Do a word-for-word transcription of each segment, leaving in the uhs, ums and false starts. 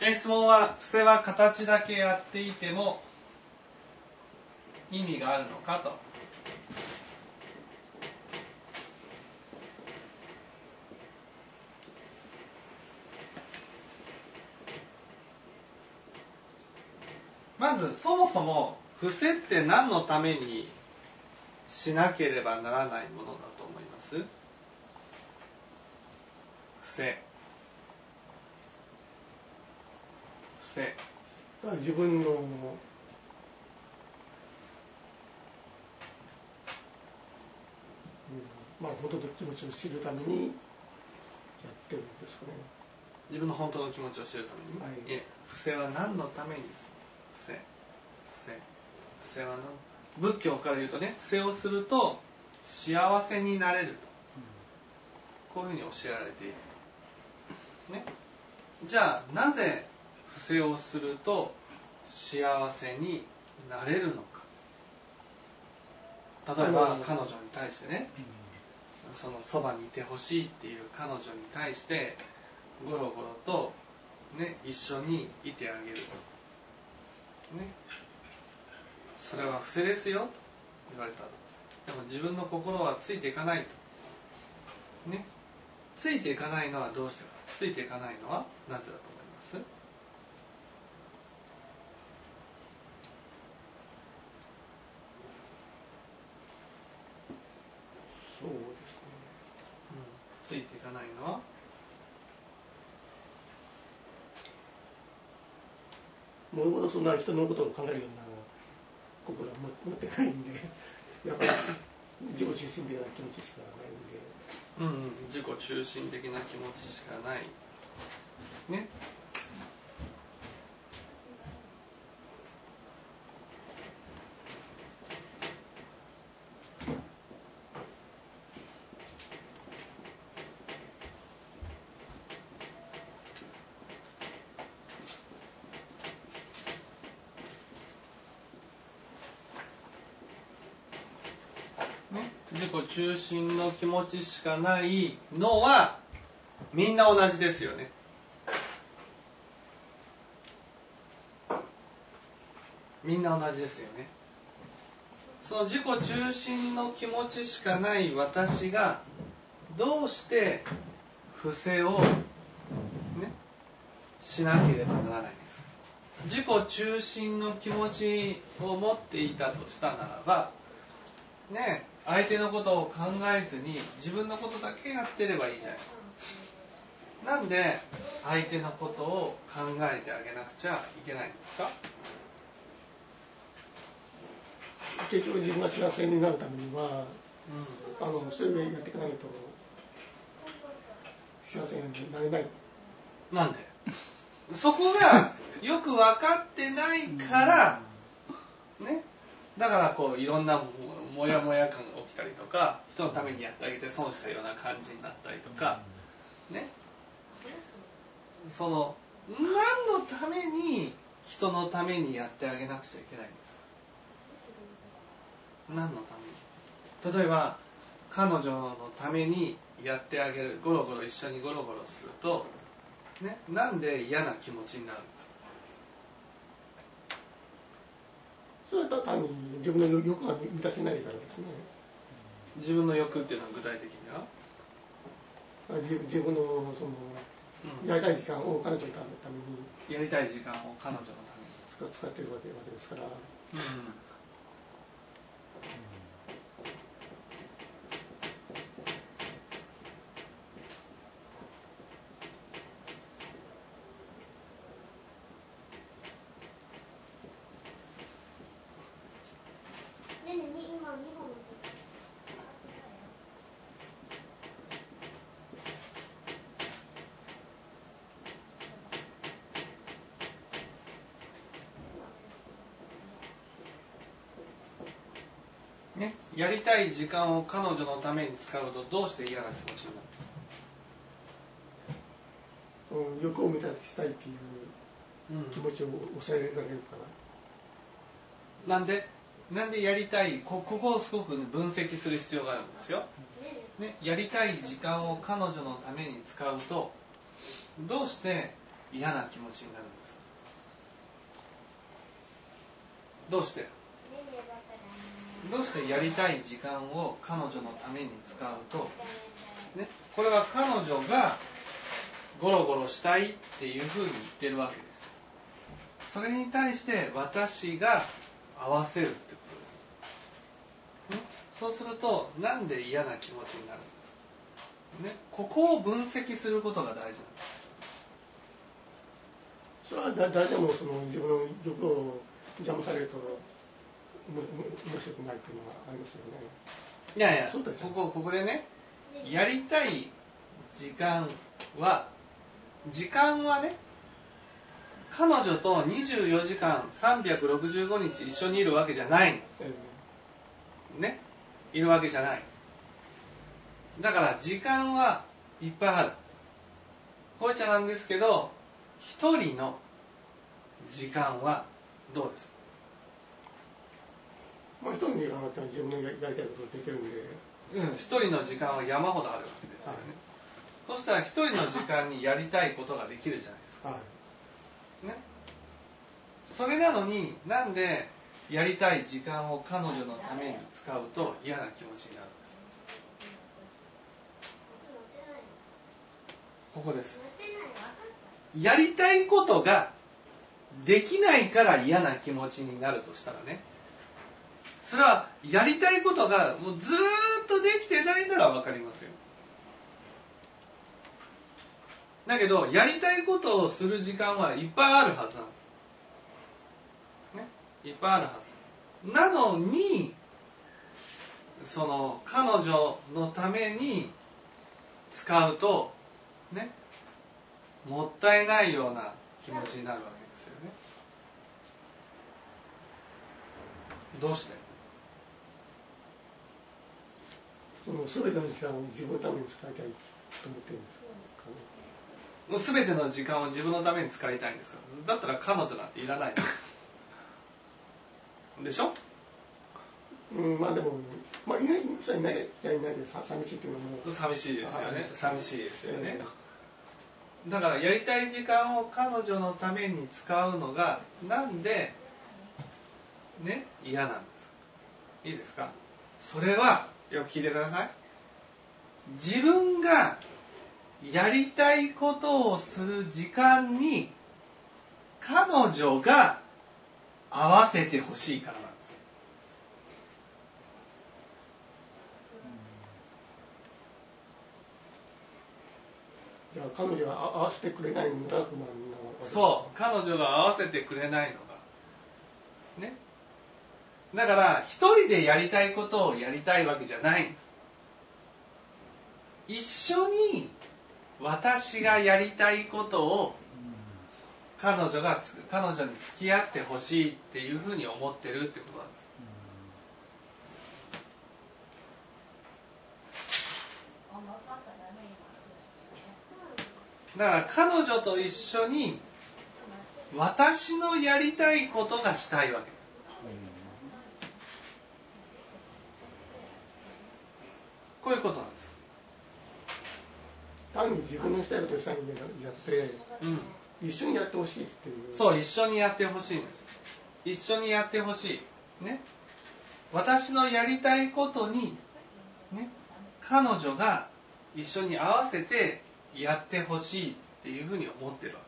え質問は、伏せは形だけやっていても意味があるのかと。まずそもそも伏せって何のためにしなければならないものだと思います？伏せ伏せ自分のまあ本当の気持ちを知るためにやってるんですかね。 自分の本当の気持ちを知るために、はい、いえ伏せは何のためにです伏せ伏せ伏せは何仏教から言うとね、伏せをすると幸せになれると、こういうふうに教えられていると、ね、じゃあなぜ伏せをすると幸せになれるのか。例えば彼女に対してね、そのそばにいてほしいっていう彼女に対してゴロゴロと、ね、一緒にいてあげると、ね、それは伏せですよと言われたと。でも自分の心はついていかないと、ね、ついていかないのはどうしてか。ついていかないのはなぜだと思います？ そうですね、 うん、ついていかないのはもともとそんな人のことを考えるような心は持ってないんで、やっぱり自己中心的な気持ちしかないんで、 うんうん、自己中心的な気持ちしかないね。自己中心の気持ちしかないのはみんな同じですよね。みんな同じですよね。その自己中心の気持ちしかない私がどうして伏せを、ね、しなければならないんですか。自己中心の気持ちを持っていたとしたならばね、相手のことを考えずに自分のことだけやってればいいじゃないですか。なんで相手のことを考えてあげなくちゃいけないんですか。 結局自分が幸せになるためには、うん、あのそれをやっていかないと幸せになれない。 なんでそこがよく分かってないからね、だからこういろんなモヤモヤ感が起きたりとか、人のためにやってあげて損したような感じになったりとかね、その何のために人のためにやってあげなくちゃいけないんですか。何のために。例えば彼女のためにやってあげる、ゴロゴロ一緒にゴロゴロすると、ね、なんで嫌な気持ちになるんですか。 それは単に自分の欲が満たせないからですね。 自分の欲っていうのは具体的には自分のその、うん、やりたい時間を彼女のためにやりたい時間を彼女のために使っているわけですから、うんね、やりたい時間を彼女のために使うとどうして嫌な気持ちになるんですか。 うん、欲を満たしたいっていう気持ちを抑えられるから、 うん、なんでなんでやりたい こ, ここをすごく分析する必要があるんですよ、ね、やりたい時間を彼女のために使うとどうして嫌な気持ちになるんですか？どうしてどうしてやりたい時間を彼女のために使うと、ね、これは彼女がゴロゴロしたいっていうふうに言ってるわけです。それに対して私が合わせるってことです。ね、そうするとなんで嫌な気持ちになるんですか、ね、ここを分析することが大事なんです。 それは誰でもその自分の欲を邪魔されると面白くないっていうのがありますよね。 いやいや、ここ、ここでね、やりたい時間は時間はね、彼女とにじゅうよじかんさんびゃくろくじゅうごにち一緒にいるわけじゃないんです。ね、いるわけじゃない。だから時間はいっぱいある。こういっちゃなんですけど、一人の時間はどうですか？ まあ一人の時間だったら自分のやりたいことができるんで。 うん、一人の時間は山ほどあるわけですよね。はい、そしたら一人の時間にやりたいことができるじゃないですか。はい、ね。それなのになんでやりたい時間を彼女のために使うと嫌な気持ちになるんです。ここです。やりたいことができないから嫌な気持ちになるとしたらね、それはやりたいことがもうずーっとできてないなら分かりますよ。だけどやりたいことをする時間はいっぱいあるはずなんです、ね、いっぱいあるはずなのに、その彼女のために使うとね、もったいないような気持ちになるわけですよね。どうして？ その全ての時間を自分のために使いたいと思ってるんですかね。 もう全ての時間を自分のために使いたいんですか？だったら彼女なんていらないでしょ？ うん、まあでも、まあいない人はいないいないで寂しいっていうのも寂しいですよね。寂しいですよね。だからやりたい時間を彼女のために使うのがなんでね嫌なんですか？いいですか？それはよく聞いてください。自分がやりたいことをする時間に彼女が合わせてほしいからなんです。 じゃあ彼女が合わせてくれないのが不満なわけです。 そう、彼女が合わせてくれないのがね。だから一人でやりたいことをやりたいわけじゃないんです。一緒に私がやりたいことを彼女が彼女に付き合ってほしいっていうふうに思ってるってことなんです。だから彼女と一緒に私のやりたいことがしたいわけです。こういうことなんです。 単に自分のしたいことをしたいんじゃなくて、うん、一緒にやってほしいっていう。 そう、一緒にやってほしいんです。一緒にやってほしい。ね。私のやりたいことに、ね、彼女が一緒に合わせてやってほしいっていうふうに思ってるわ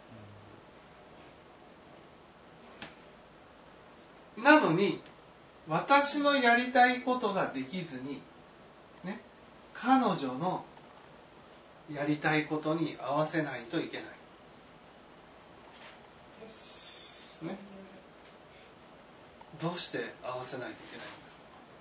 けです。なのに、私のやりたいことができずに、ね、彼女のやりたいことに合わせないといけない。ね、どうして合わせないといけないんですか？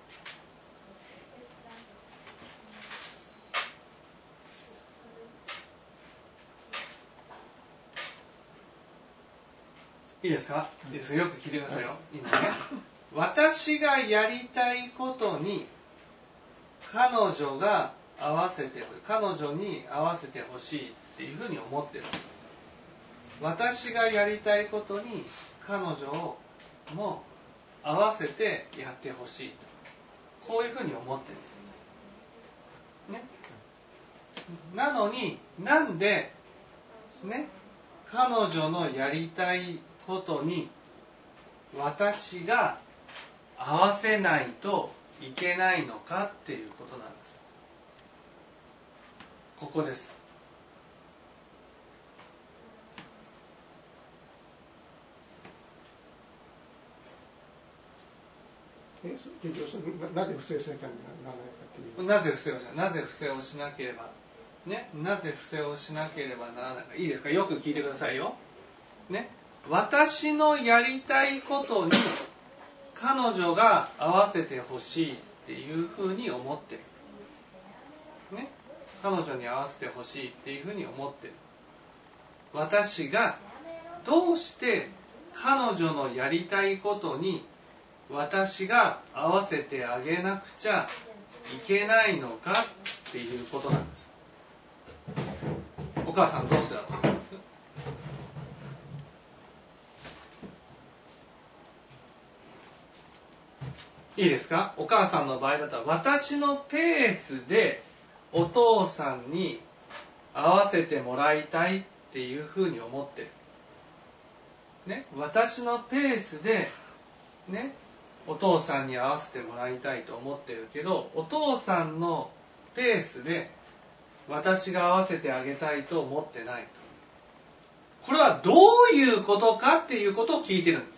いいですか？いいですか？よく聞いてくださいよ。今ね、私がやりたいことに彼女が合わせて、彼女に合わせてほしいっていうふうに思ってる。私がやりたいことに彼女をも合わせてやってほしいと、こういうふうに思ってるんですね。なのになんでね、 彼女のやりたいことに私が合わせないといけないのかっていうことなんです。ここです。 え結局なぜ不正をしなきゃならないかっていう。 なぜ不正をしななぜ不正をしなければね、なぜ不正をしなければならないか。いいですか、よく聞いてくださいよ。ね、私のやりたいことに彼女が合わせてほしいっていうふうに思ってる。ね、彼女に合わせてほしいっていうふうに思ってる。私がどうして彼女のやりたいことに私が合わせてあげなくちゃいけないのかっていうことなんです。お母さんどうしてだと思います？いいですか？お母さんの場合だったら私のペースでお父さんに合わせてもらいたいっていうふうに思ってる。ね、私のペースでね、お父さんに合わせてもらいたいと思ってるけど、お父さんのペースで私が合わせてあげたいと思ってないと。これはどういうことかっていうことを聞いてるんです。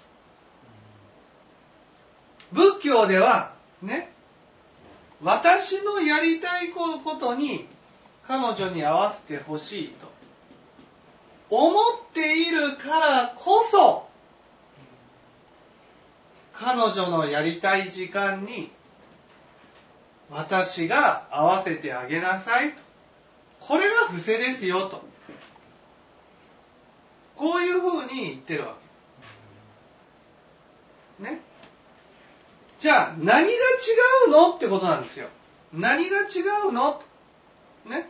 仏教ではね、私のやりたいことに彼女に合わせてほしいと思っているからこそ、彼女のやりたい時間に私が合わせてあげなさいと。これが伏せですよと。こういうふうに言ってるわけ。ね。じゃあ何が違うのってことなんですよ。何が違うの？ね。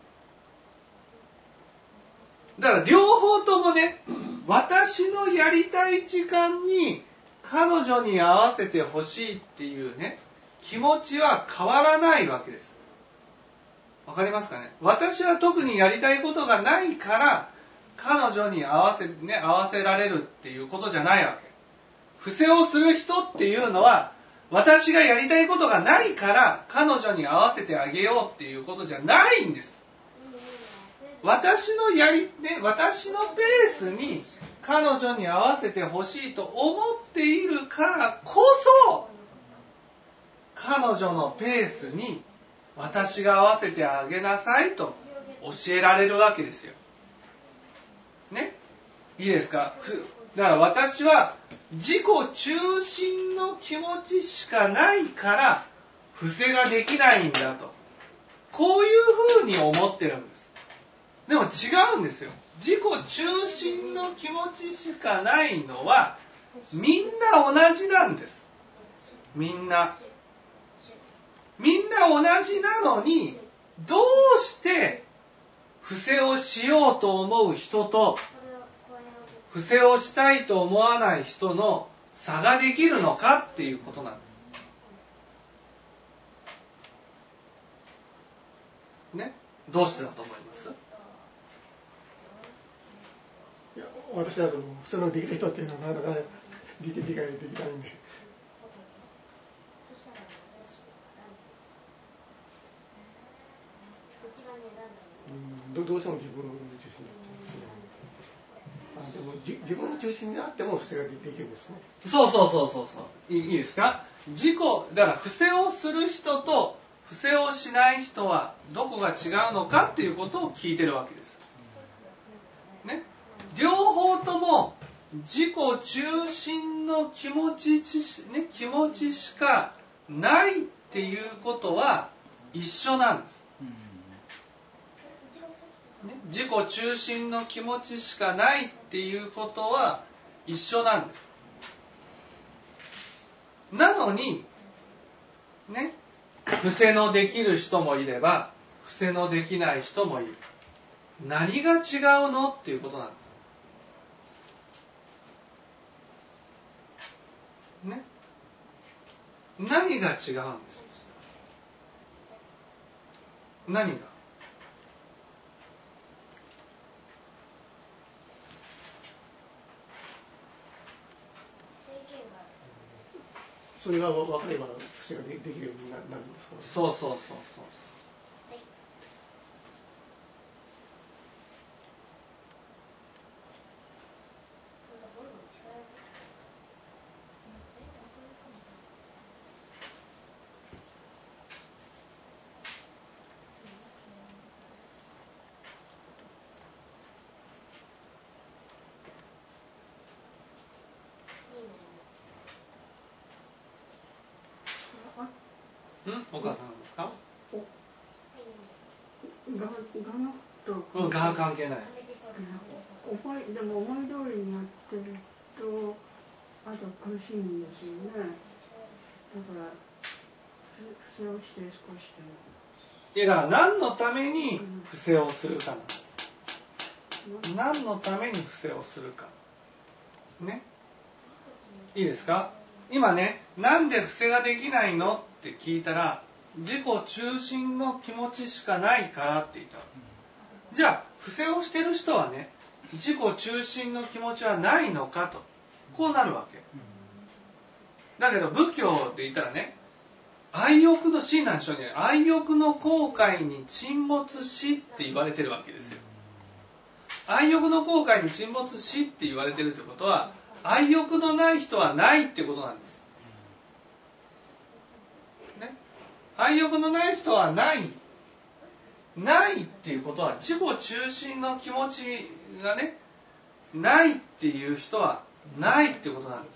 だから両方ともね、私のやりたい時間に彼女に合わせてほしいっていうね、気持ちは変わらないわけです。わかりますかね？私は特にやりたいことがないから彼女に合わせ、ね、合わせられるっていうことじゃないわけ。不正をする人っていうのは私がやりたいことがないから彼女に合わせてあげようっていうことじゃないんです。私のやり、ね、私のペースに彼女に合わせてほしいと思っているからこそ、彼女のペースに私が合わせてあげなさいと教えられるわけですよ。ね、いいですか？だから私は自己中心の気持ちしかないから不正ができないんだと、こういうふうに思ってるんです。でも違うんですよ。自己中心の気持ちしかないのはみんな同じなんです。みんなみんな同じなのに、どうして不正をしようと思う人と不正をしたいと思わない人の差ができるのかっていうことなんです。ね、どうしてだと思います？ いや、私はその不正のできる人っていうのはなかなか理解できないんで。うん、どうしても自分を中心になっちゃうんですね。あ、でもじ自分中心になっても不正ができるんですね。 そうそうそうそうそういい、いいですか？自己だから不正をする人と不正をしない人はどこが違うのかっていうことを聞いてるわけです。ね、両方とも自己中心の気持ち、ね、気持ちしかないっていうことは一緒なんです。ね、自己中心の気持ちしかないっていうことは一緒なんです。なのにね、不正のできる人もいれば不正のできない人もいる。何が違うのっていうことなんです。ね、何が違うんです。何が？ それが分かれば不正ができるようになるんですか。 そうそうそうそう。ん、お母さんですか？ が、がのと、 うん、が関係ない。 思い、でも思い通りにやってると、あと苦しいんですよね。だから、不正をして少しでも。 いや、だから何のために不正をするかなんです。うん、何のために不正をするか。ね。いいですか？今ね、なんで不正ができないのって聞いたら、自己中心の気持ちしかないからって言った。じゃあ、不正をしてる人はね、自己中心の気持ちはないのかと。こうなるわけ。だけど仏教で言ったらね、愛欲の親鸞聖人、愛欲の航海に沈没しって言われてるわけですよ。愛欲の航海に沈没しって言われてるってことは、愛欲のない人はないってことなんです。ね、愛欲のない人はない。ないっていうことは、自己中心の気持ちがね、ないっていう人はないってことなんです。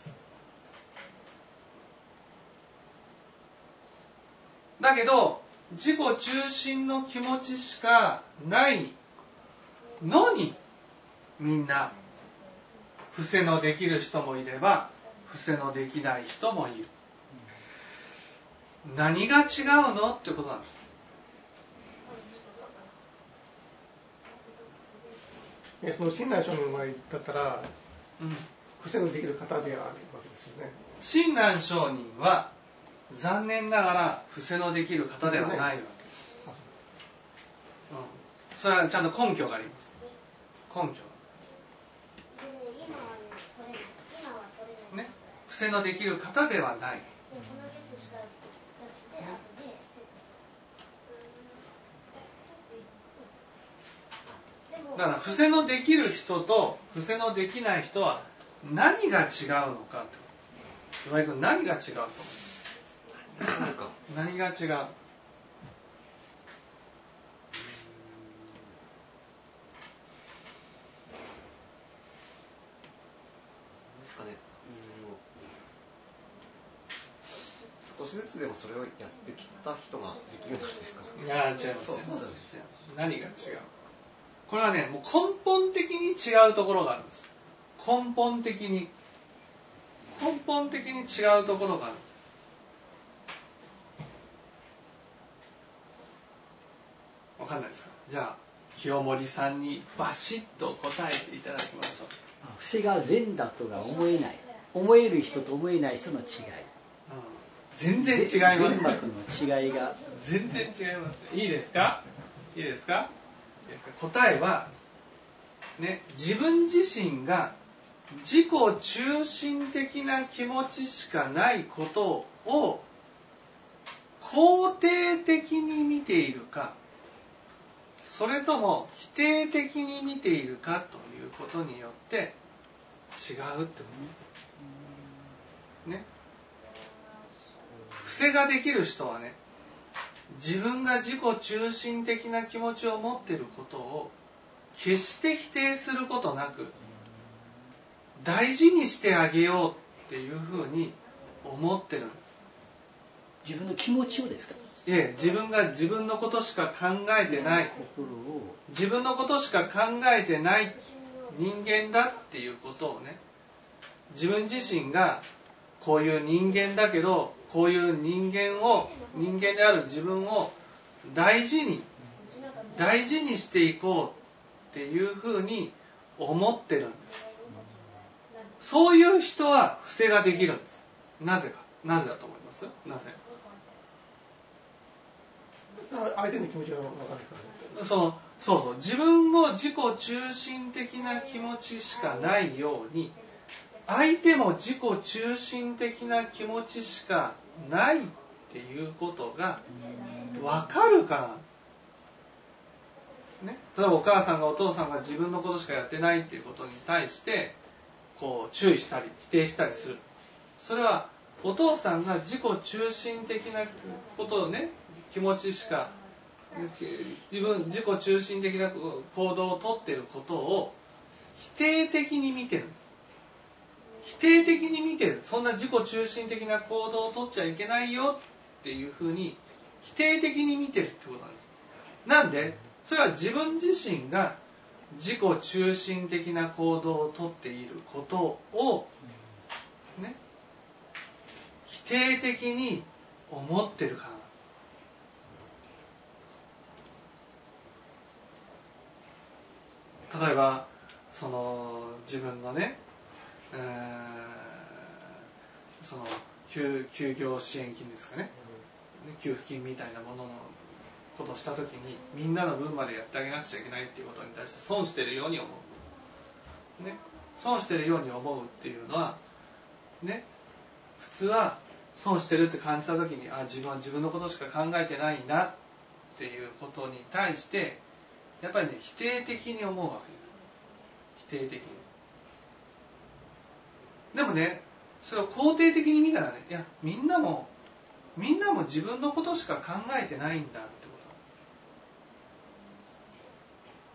だけど、自己中心の気持ちしかないのに、みんな、伏せのできる人もいれば、伏せのできない人もいる。何が違うのってことなんです。 その親鸞聖人の場合だったら、 うん、 伏せのできる方であるわけですよね。 親鸞聖人は残念ながら伏せのできる方ではないわけです。うん、それはちゃんと根拠があります。根拠。ね、伏せのできる方ではない。ね、だから伏せのできる人と伏せのできない人は何が違うのかって。岩井君、何が違うと思う？何が違う？ 少しずつでもそれをやってきた人ができるんですか？ いや、違います。そうそうそう、何が違う？これはね、もう根本的に違うところがあるんです。根本的に根本的に違うところがあるんです。わかんないですか？じゃあ清盛さんにバシッと答えていただきましょう。 伏せが善だとが思えない、思える人と思えない人の違い、うん、 全然違います。 善悪の違いが全然違います。いいですか？いいですか？いいですか？答えはね、自分自身が自己中心的な気持ちしかないことを肯定的に見ているか、それとも否定的に見ているかということによって違うってことです。ね。伏せができる人はね、自分が自己中心的な気持ちを持っていることを決して否定することなく大事にしてあげようっていうふうに思ってるんです。 自分の気持ちをですか？ いえ、自分が自分のことしか考えてない、自分のことしか考えてない人間だっていうことをね、自分自身がこういう人間だけど、こういう人間を、人間である自分を大事に大事にしていこうっていうふうに思ってるんです。そういう人は伏せができるんです。なぜか。なぜだと思います？なぜ？ 相手の気持ちが分かるからね。 そのそうそう、自分も自己中心的な気持ちしかないように、 相手も自己中心的な気持ちしかないっていうことが分かるからなんです、ね、例えばお母さんがお父さんが自分のことしかやってないっていうことに対してこう注意したり否定したりする。それはお父さんが自己中心的なことをね、気持ちしか自分自己中心的な行動をとっていることを否定的に見てるんです。否定的に見てる。そんな自己中心的な行動をとっちゃいけないよっていうふうに否定的に見てるってことなんです。なんでそれは自分自身が自己中心的な行動をとっていることをね、否定的に思ってるからなんです。例えばその自分のね、えー、その 休, 休業支援金ですかね、給付金みたいなもののことをしたときにみんなの分までやってあげなくちゃいけないっていうことに対して損してるように思う、ね、損してるように思うっていうのはね、普通は損してるって感じたときにあ自分は自分のことしか考えてないなっていうことに対してやっぱりね否定的に思うわけです。否定的に。でもねそれを肯定的に見たらね、いやみんなもみんなも自分のことしか考えてないんだってこと、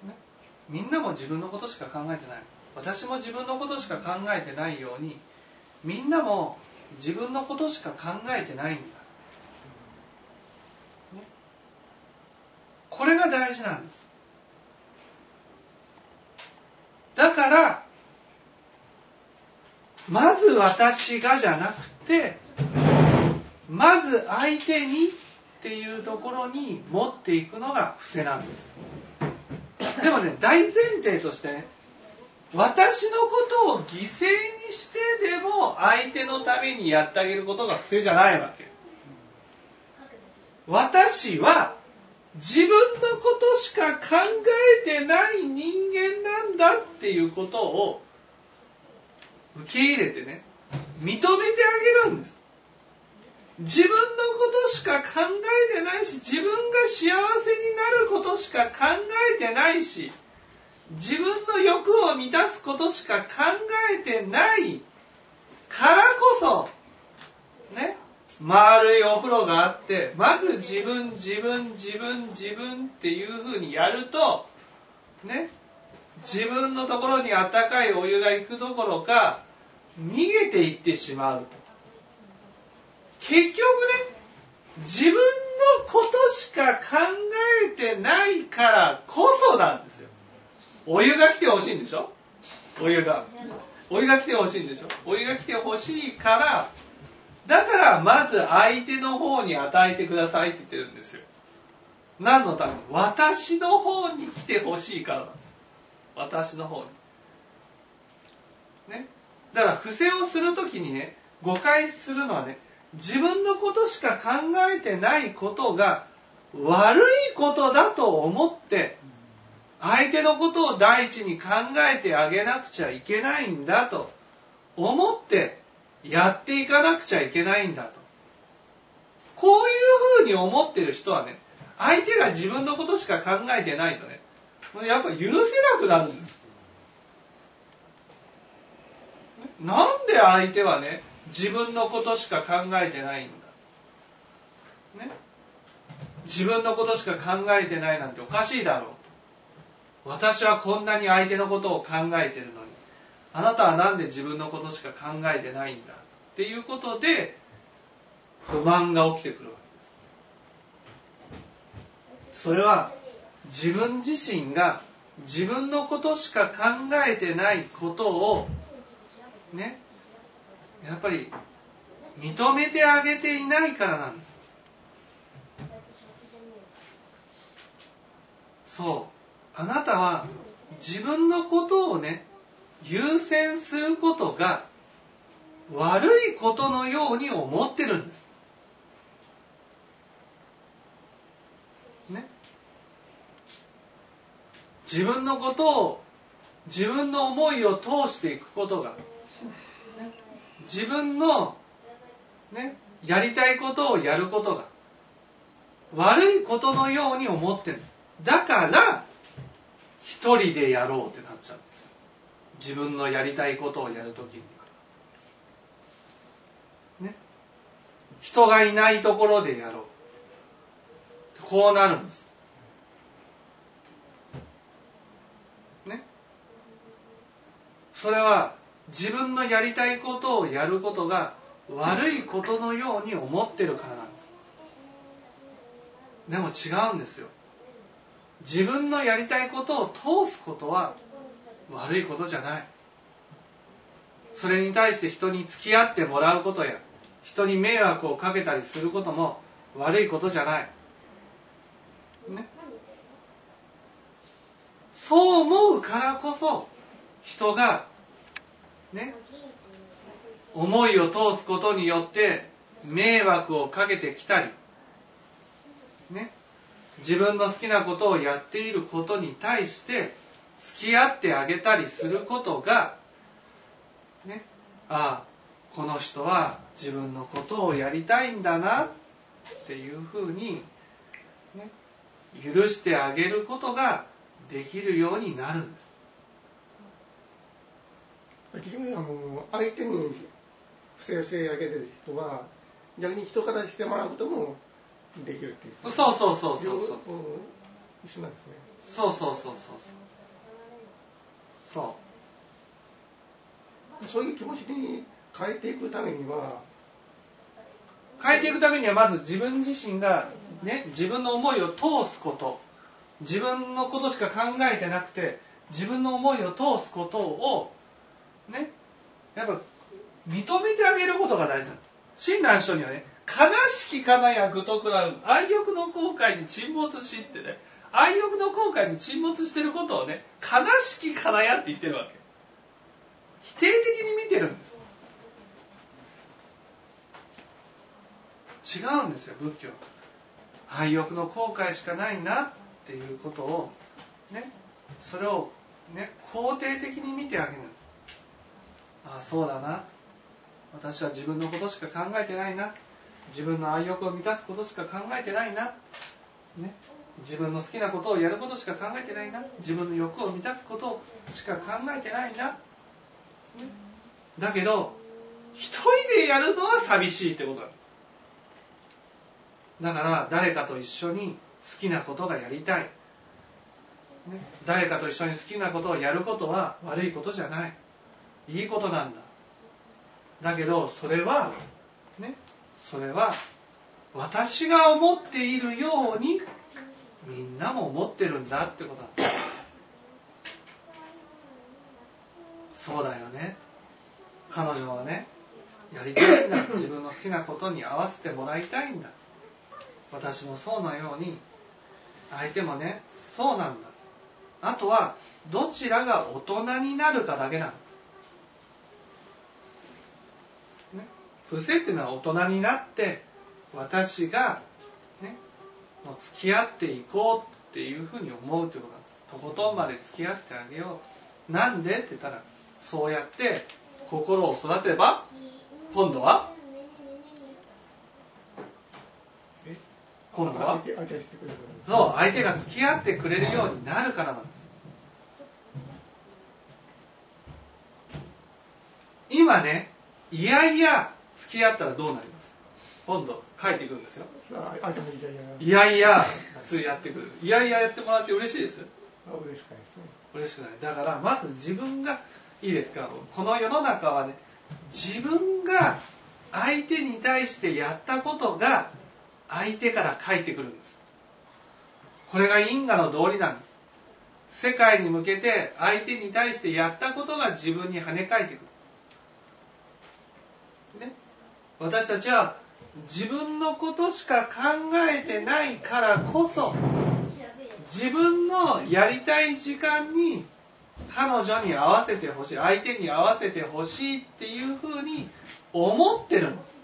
ね、みんなも自分のことしか考えてない。私も自分のことしか考えてないようにみんなも自分のことしか考えてないんだ、ね、これが大事なんです。だからまず私がじゃなくてまず相手にっていうところに持っていくのが伏せなんです。でもね大前提としてね、私のことを犠牲にしてでも相手のためにやってあげることが伏せじゃないわけ。私は自分のことしか考えてない人間なんだっていうことを受け入れてね、認めてあげるんです。自分のことしか考えてないし、自分が幸せになることしか考えてないし、自分の欲を満たすことしか考えてないからこそね、丸いお風呂があってまず自分自分自分自分っていうふうにやるとね、自分のところに温かいお湯が行くどころか逃げていってしまうと、結局ね自分のことしか考えてないからこそなんですよ。お湯が来てほしいんでしょ。お湯がお湯が来てほしいんでしょ。お湯が来てほしいから、だからまず相手の方に与えてくださいって言ってるんですよ。何のために？私の方に来てほしいからなんです。私の方にね。だから不正をするときにね、誤解するのはね、自分のことしか考えてないことが悪いことだと思って相手のことを第一に考えてあげなくちゃいけないんだと思ってやっていかなくちゃいけないんだと、こういうふうに思ってる人はね、相手が自分のことしか考えてないとね、やっぱ許せなくなるんです。なんで相手はね自分のことしか考えてないんだ、ね、自分のことしか考えてないなんておかしいだろう。私はこんなに相手のことを考えてるのにあなたはなんで自分のことしか考えてないんだっていうことで不満が起きてくるわけです。それは自分自身が自分のことしか考えてないことをね、やっぱり認めてあげていないからなんです。そう、あなたは自分のことをね優先することが悪いことのように思ってるんです、ね、自分のことを自分の思いを通していくことが自分の、ね、やりたいことをやることが悪いことのように思ってるんです。だから一人でやろうってなっちゃうんですよ。自分のやりたいことをやるときにはね、人がいないところでやろう、こうなるんですね。それは自分のやりたいことをやることが悪いことのように思ってるからなんです。でも違うんですよ。自分のやりたいことを通すことは悪いことじゃない。それに対して人に付き合ってもらうことや人に迷惑をかけたりすることも悪いことじゃない、ね、そう思うからこそ人がね、思いを通すことによって迷惑をかけてきたりね、自分の好きなことをやっていることに対して付き合ってあげたりすることが、ね、ああこの人は自分のことをやりたいんだなっていうふうに、ね、許してあげることができるようになるんです。 結局あの相手に不正をしてあげる人は逆に人からしてもらうこともできるっていう。 そうそうそうそうそう。 一緒なんですね。 そうそうそうそうそう。 そういう気持ちに変えていくためには、 変えていくためにはまず自分自身がね、自分の思いを通すこと、自分のことしか考えてなくて自分の思いを通すことをね、やっぱ認めてあげることが大事なんです。親鸞聖にはね、悲しきかなや愚徳らう愛欲の後悔に沈没しってね、愛欲の後悔に沈没してることをね、悲しきかなやって言ってるわけ。否定的に見てるんです。違うんですよ、仏教。愛欲の後悔しかないなっていうことをね、それをね、肯定的に見てあげるんです。ああ、そうだな、私は自分のことしか考えてないな、自分の愛欲を満たすことしか考えてないな、ね、自分の好きなことをやることしか考えてないな、自分の欲を満たすことしか考えてないな、ね、だけど一人でやるのは寂しいってことなんです。だから誰かと一緒に好きなことがやりたい、ね、誰かと一緒に好きなことをやることは悪いことじゃない、いいことなんだ。だけどそれはね、それは私が思っているようにみんなも思ってるんだってことなんだ。そうだよね、彼女はね、やりたいんだ、自分の好きなことに合わせてもらいたいんだ、私もそうなように相手もね、そうなんだ。あとはどちらが大人になるかだけなんです、ね、不正っていうのは大人になって私が、ね、もう付き合っていこうっていうふうに思うということなんです。とことんまで付き合ってあげよう。なんでって言ったら、そうやって心を育てば今度は今度はそう、相手が付き合ってくれるようになるからなんです。今ね、いやいや付き合ったらどうなります？今度帰ってくるんですよ。いやいや普通やってくる。いやいややってもらって嬉しいです。 嬉しくないですね。 嬉しくない。だからまず自分がいいですか。この世の中はね、自分が相手に対してやったことが相手から返ってくるんです。これが因果の道理なんです。世界に向けて相手に対してやったことが自分に跳ね返ってくる、ね、私たちは自分のことしか考えてないからこそ、自分のやりたい時間に彼女に合わせてほしい、相手に合わせてほしいっていうふうに思ってるんです。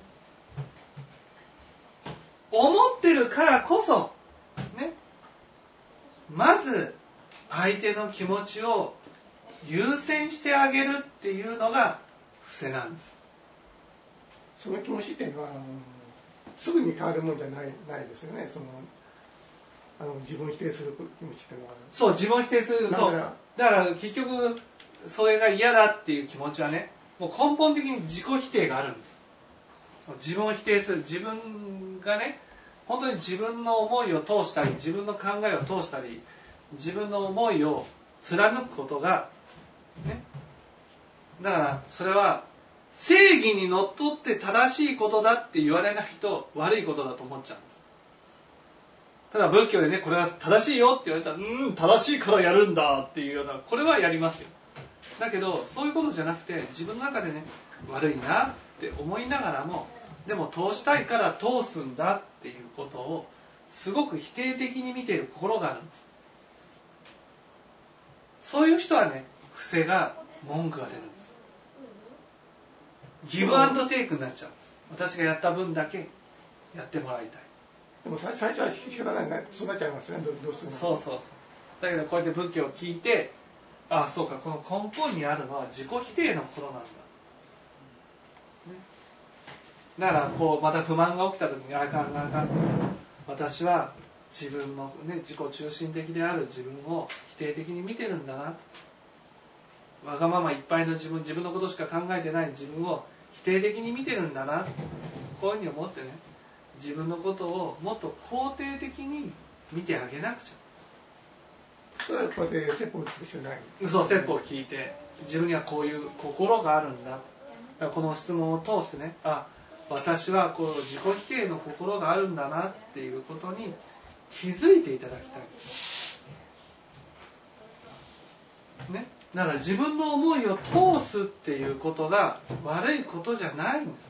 思ってるからこそね、まず相手の気持ちを優先してあげるっていうのが伏せなんです。 その気持ちっていうのは、あのすぐに変わるもんじゃないないですよね。そのあの自分を否定する気持ちっていうのは。 そう、自分を否定する。そう。だから結局それが嫌だっていう気持ちはね、もう根本的に自己否定があるんです。その自分を否定する、自分がね、本当に自分の思いを通したり、自分の考えを通したり、自分の思いを貫くことがね、だからそれは正義にのっとって正しいことだって言われないと悪いことだと思っちゃうんです。ただ仏教でね、これは正しいよって言われたら、うーん、正しいからやるんだっていうような、これはやりますよ。だけどそういうことじゃなくて、自分の中でね、悪いなって思いながらも、でも通したいから通すんだっていうことをすごく否定的に見ている心があるんです。そういう人はね、伏せが文句が出るんです。ギブアンドテイクになっちゃうんです。私がやった分だけやってもらいたい。 でも最初は仕方ないね、そうなっちゃいますよね、どうしても。 そうそうそう。だけどこうやって仏教を聞いて、ああそうか、この根本にあるのは自己否定の心なんだ。ね、だからこうまた不満が起きた時に、あかんあかん、私は自分の、ね、自己中心的である自分を否定的に見てるんだなと。わがままいっぱいの自分、自分のことしか考えてない自分を否定的に見てるんだな、こういうふうに思ってね、自分のことをもっと肯定的に見てあげなくちゃ。 それはこうやって説法を聞く必要ない。 そう、説法を聞いて、自分にはこういう心があるんだ。だからこの質問を通してね、あ、私はこう自己否定の心があるんだなっていうことに気づいていただきたい。ね、だから自分の思いを通すっていうことが悪いことじゃないんです。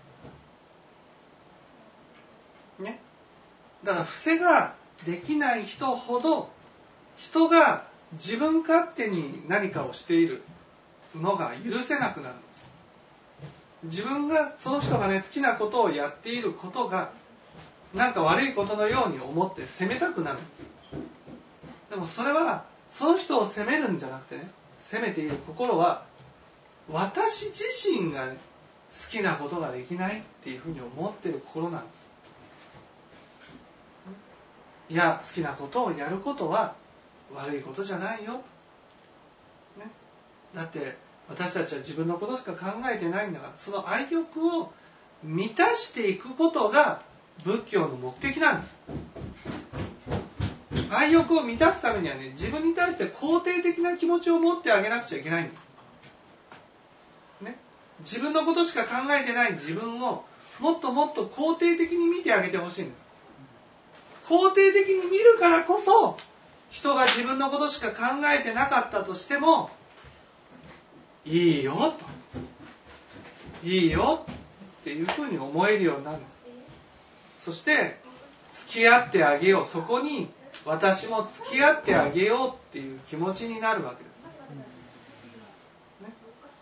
ね、だから伏せができない人ほど、人が自分勝手に何かをしているのが許せなくなるんです。自分がその人がね、好きなことをやっていることがなんか悪いことのように思って責めたくなるんです。でもそれはその人を責めるんじゃなくてね、責めている心は私自身が、ね、好きなことができないっていうふうに思っている心なんです。いや、好きなことをやることは悪いことじゃないよ、ね、だって私たちは自分のことしか考えてないんだから、その愛欲を満たしていくことが仏教の目的なんです。愛欲を満たすためにはね、自分に対して肯定的な気持ちを持ってあげなくちゃいけないんです、ね、自分のことしか考えてない自分をもっともっと肯定的に見てあげてほしいんです。肯定的に見るからこそ、人が自分のことしか考えてなかったとしても、いいよと、いいよっていうふうに思えるようになるんです。そして付き合ってあげよう、そこに私も付き合ってあげようっていう気持ちになるわけです、ね、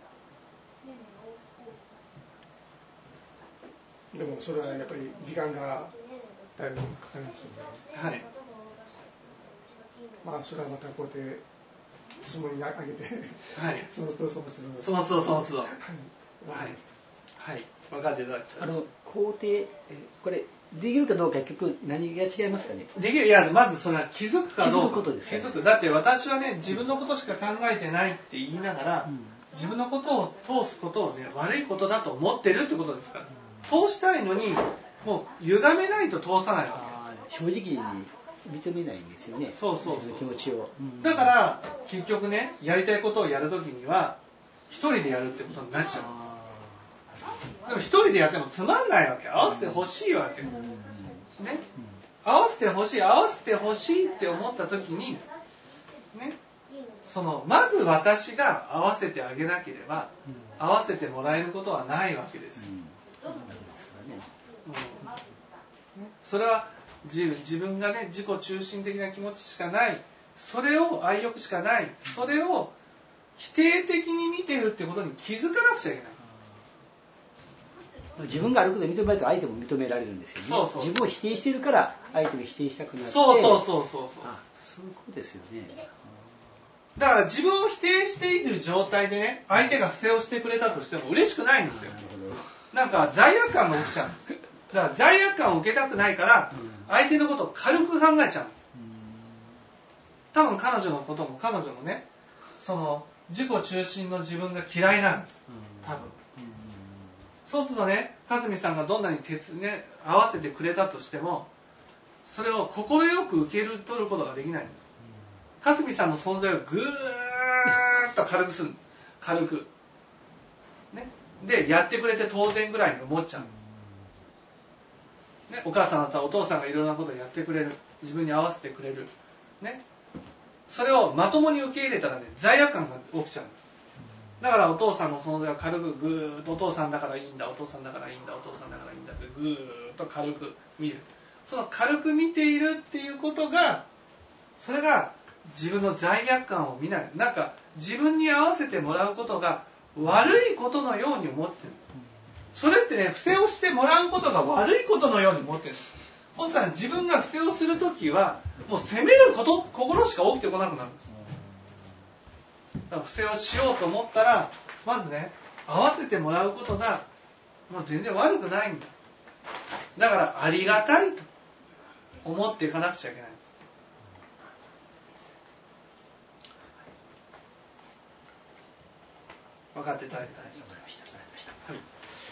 でもそれはやっぱり時間がだいぶかかりますよね。 はい。 まあそれはまたこうやって質問にあげて、 はい、 その都度その都度その都度その都度、はい、 はい、 分かっていただきたいです。 あの肯定、これできるかどうか結局何が違いますかね。 できる、いや、まずそれは気づくかどうか。 気づくことですね。 気づく。だって私はね、自分のことしか考えてないって言いながら、うん、自分のことを通すことをね、悪いことだと思ってるってことですから、うん、通したいのにもう歪めないと通さないわけ。 正直に認めないんですよね。 そうそうそう、 気持ちを、うん、 だから結局ね、やりたいことをやるときには一人でやるってことになっちゃう。でも一人でやってもつまんないわけ。合わせてほしいわけ、うん、ね、合わせてほしい合わせてほしいって思ったときにね、そのまず私が合わせてあげなければ、うん、合わせてもらえることはないわけです、うんうんね、それは自分がね、自己中心的な気持ちしかない、それを愛欲しかない、それを否定的に見てるってことに気づかなくちゃいけない。 自分があることを認められたら相手も認められるんですよね。 そうそう、 自分を否定してるから相手も否定したくなって。 そうそうそうそうそう。 あ、そういうことですよね。 だから自分を否定している状態でね、相手が不正をしてくれたとしても嬉しくないんですよ。なんか罪悪感が起きちゃうんです。だから罪悪感を受けたくないから相手のことを軽く考えちゃうんです。多分彼女のことも彼女もね、その自己中心の自分が嫌いなんです。多分。そうするとね、かすみさんがどんなに鉄ね合わせてくれたとしても、それを快く受け取ることができないんです。かすみさんの存在をぐーっと軽くするんです。軽く。ね。で、やってくれて当然ぐらいに思っちゃうんです。ね、お母さんだったらお父さんがいろんなことをやってくれる。自分に合わせてくれる。ね。それをまともに受け入れたらね、罪悪感が起きちゃうんです。だからお父さんの存在を軽くぐーっとお父さんだからいいんだ、お父さんだからいいんだ、お父さんだからいいんだってぐーっと軽く見る。その軽く見ているっていうことが、それが自分の罪悪感を見ない。なんか自分に合わせてもらうことが悪いことのように思ってるんです。それってね、不正をしてもらうことが悪いことのように思ってるんです。そしたら自分が不正をするときは、もう責めること、心しか起きてこなくなるんです。だから不正をしようと思ったら、まずね、合わせてもらうことが、もう全然悪くないんだ。だからありがたいと思っていかなくちゃいけないんです。分かっていただいたらいいと思いました。はい。